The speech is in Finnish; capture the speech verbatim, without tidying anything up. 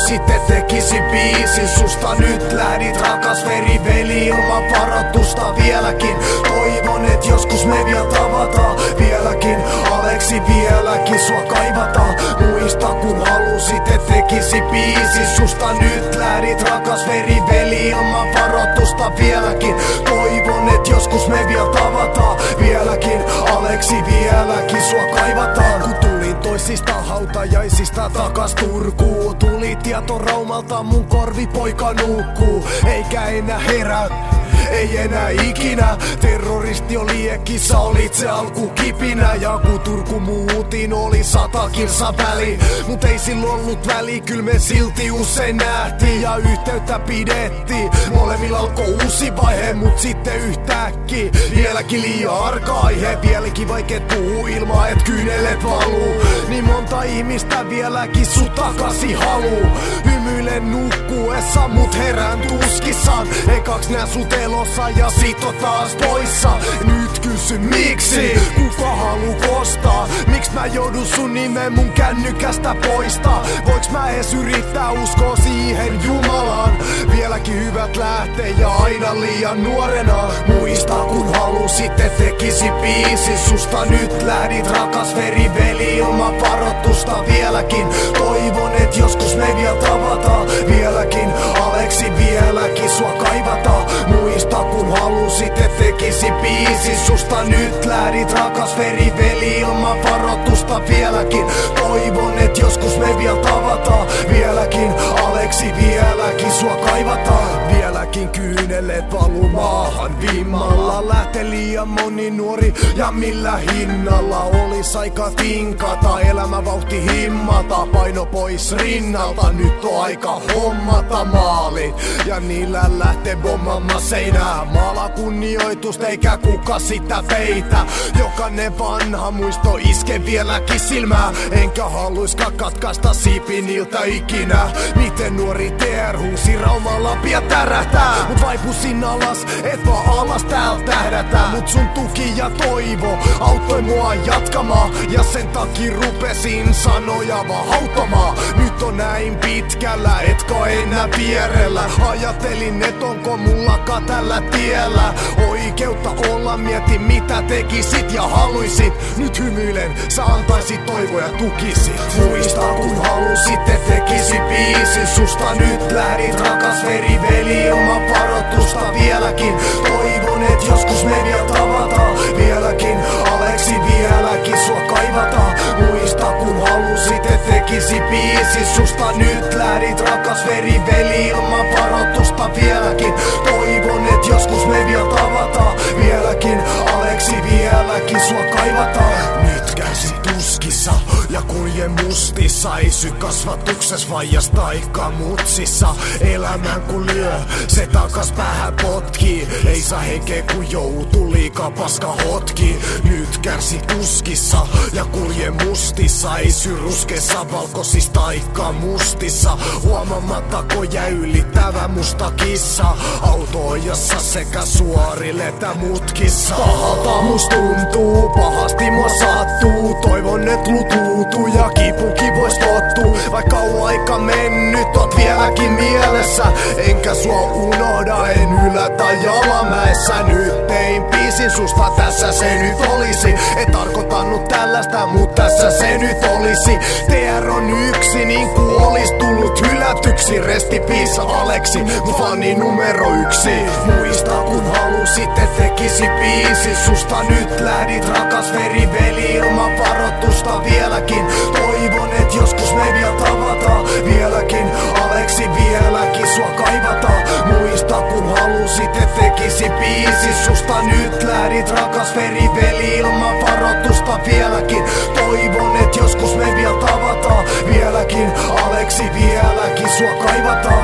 halusit, et tekisi biisin susta. Nyt lähdit rakas veriveli ilman varoitusta vieläkin. Toivon et joskus me vielä tavataan vieläkin. Aleksi vieläkin sua kaivataan. Muista kun halusit, et tekisi biisin susta. Nyt lähdit rakas veriveli ilman varoitusta vieläkin. Toivon et joskus me vielä tavataan vieläkin. Aleksi vieläkin sua kaivataan. Kun tulin toisista hautajaisista takas Turkuun, tuli tieto Raumalta, mun korvi poika nukkuu. Eikä enää herää, ei enää ikinä. Terroristi oli liekissä, olit se alkukipinä. Ja kun Turku muutin, oli sata kilsa väli. Mut ei silloin ollut väli, kyl me silti usein nähtiin ja yhteyttä pidettiin. Molemmilla alkoi uusi vaihe, mut sitten yhtäkkiä vieläkin liian arka aihe. Vieläkin vaikeet puhuu ilman et kyynelet valuu. Niin monta ihmistä vieläkin sut takasi haluu. Hymyilen nukkuessa, mut herään tuskissaan. Ekaks nää sut elossa ja sit on taas poissa. Nyt kysy miksi, kuka haluu kostaa? Miks mä joudun sun nimen mun kännykästä poistaa? Voiks mä ees yrittää uskoa siihen Jumalaan? Vieläkin hyvät lähtee ja aina liian nuorena. Muista kun halusit, et tekisi biisin susta. Nyt lähdit rakas veriveli ilman varoitusta vieläkin. Toivon et joskus me vielä tavataan vieläkin. Aleksi vieläkin sua kaivataan. Muista kun halusit, et tekisi biisin susta. Nyt lähdit rakas veriveli ilman varoitusta vieläkin. Toivon et joskus me vielä tavataan vieläkin. Aleksi vieläkin sua kaivataan. Vieläkin kyynelet valu maahan vimmalla. Lähtee liian moni nuori ja millä hinnalla. Olis aika tinkata, elämä vauhti himmata. Paino pois rinnalta, nyt on aika hommata maalit. Ja niillä lähtee bommaamaan seinää. Maala kunnioitusta eikä kuka sitä peitä. Jokainen vanha muisto iske vieläkin silmää. Enkä haluiskaan katkaista siipi niiltä ikinä. Miten nuori T R huusi Raumalla pian tärähtää. Mut vaipusin alas, et vaan alas täällä tähdätään. Mut sun tuki ja toivo auttoi mua jatkamaan. Ja sen takia rupesin sanoja vaan hautamaan. Nyt on näin pitkällä, etkä enää vierellä. Ajattelin et onko mullakaan tällä tiellä oikeutta olla, mieti mitä tekisit ja haluisit. Nyt hymyilen, sä antaisit toivoa ja tukisit. Muista kun halusit, et tekisi biisin susta. Nyt lähdit rakas veriveli ilman varoitusta vieläkin. Toivon et joskus me vielä tavataan vieläkin. Aleksi vieläkin sua kaivataan. Muista kun halusit, et tekisi biisin susta. Nyt lähdit rakas veriveli ilman varoitusta vieläkin. Toivon et joskus me vielä tavataan vieläkin. Aleksi vieläkin sua kaivataan. Nyt käsi tuskissa ja kulje mustissa. Ei sy kasvatukses vaijas taikka mutsissa. Elämän kun lyö, se takas päähän potkii. Ei saa henkeä kun joutuu liikaa paska hotki. Nyt kärsi tuskissa ja kulje mustissa. Ei sy ruskeissa valkoisissa taikka mustissa. Huomaamatta koja ylittävä musta kissa. Autoojassa sekä suorille että mutkissa. Pahalta must tuntuu, pahasti mua sattuu. Toivon et lutuutuu ja kipukin vois tottuu. Vaikka on aika mennyt, oot vieläkin mielessä. Enkä sua unohda, en ylätä jalamäessä. Nyt tein biisin susta, tässä se nyt olisi. En tarkoittanut tällaista, mut tässä se nyt olisi. T R on yksi, niin ku olis tullut hylätyksi. Resti piisa Aleksi, mun fani numero yksi. Muista kun halusit, et tekisi biisin susta. Nyt lähdit rakas veriveli ilman varoitusta vieläkin. Toivon et joskus me vielä tavataan vieläkin. Aleksi vieläkin sua kaivataan. Muista kun halusit, et tekisi biisin susta. Nyt lähdit rakas veriveli ilman varoitusta vieläkin. Toivon et joskus me vielä tavataan vieläkin. Aleksi vieläkin sua kaivataan.